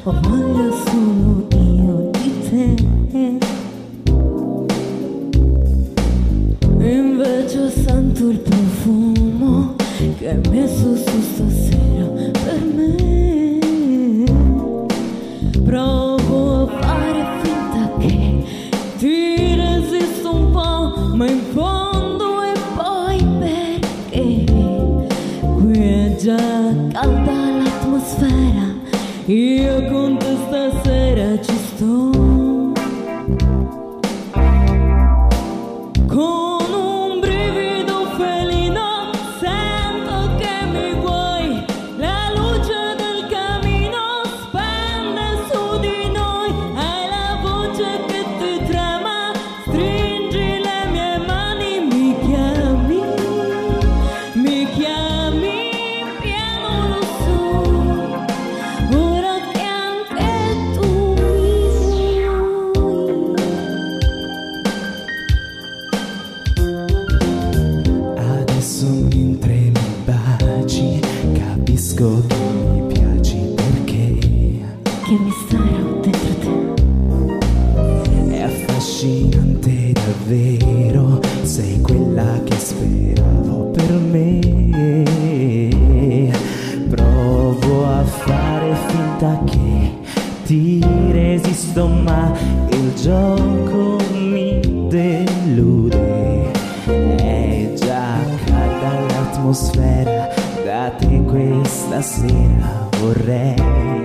ho voglia solo io di te. Invece sento il profumo che hai messo su stasera per me. Provo a fare finta che ti resisto un po', ma in fondo è poi perché qui è già calda l'atmosfera, io con te stasera ci sto. Con un brivido felino sento che mi vuoi, la luce del camino spande su di noi, hai la voce che ti trema, stringi le mie mani, mi chiami pieno, lo so, ora che anche tu mi vuoi. Adesso mentre mi baci capisco che mi piaci perché Che mistero dentro te. è affascinante davvero, sei quella che speravo per me. Provo a fare finta che ti resisto, ma il gioco mi delude. È già calda l'atmosfera, da te questa sera vorrei.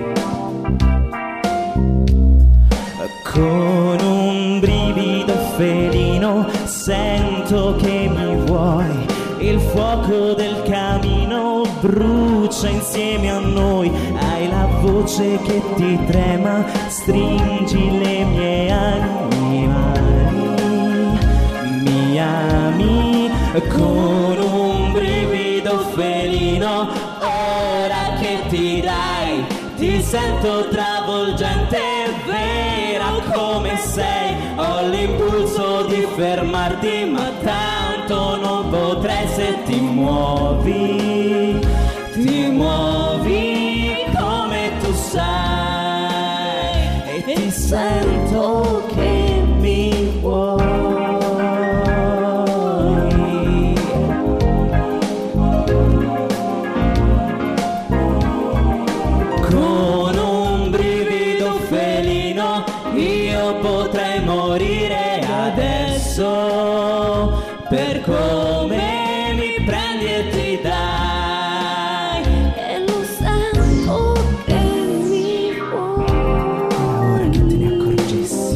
Con un brivido felino sento che mi vuoi, il fuoco del camino brucia insieme a noi, hai la voce che ti trema, stringi le mie mani, mi ami. Con un brivido felino, ora che ti dai, ti sento travolgente, vera come sei, ho l'impulso di fermarti, ma tanto non potrei se ti muovi come tu sai, e ti sento che mi vuoi. Con un brivido felino io potrei morire adesso, per come mi prendi e ti dai, E lo sento che mi vuoi. ora che te ne accorgessi.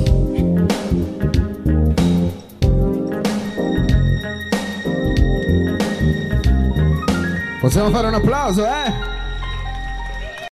Possiamo fare un applauso, eh?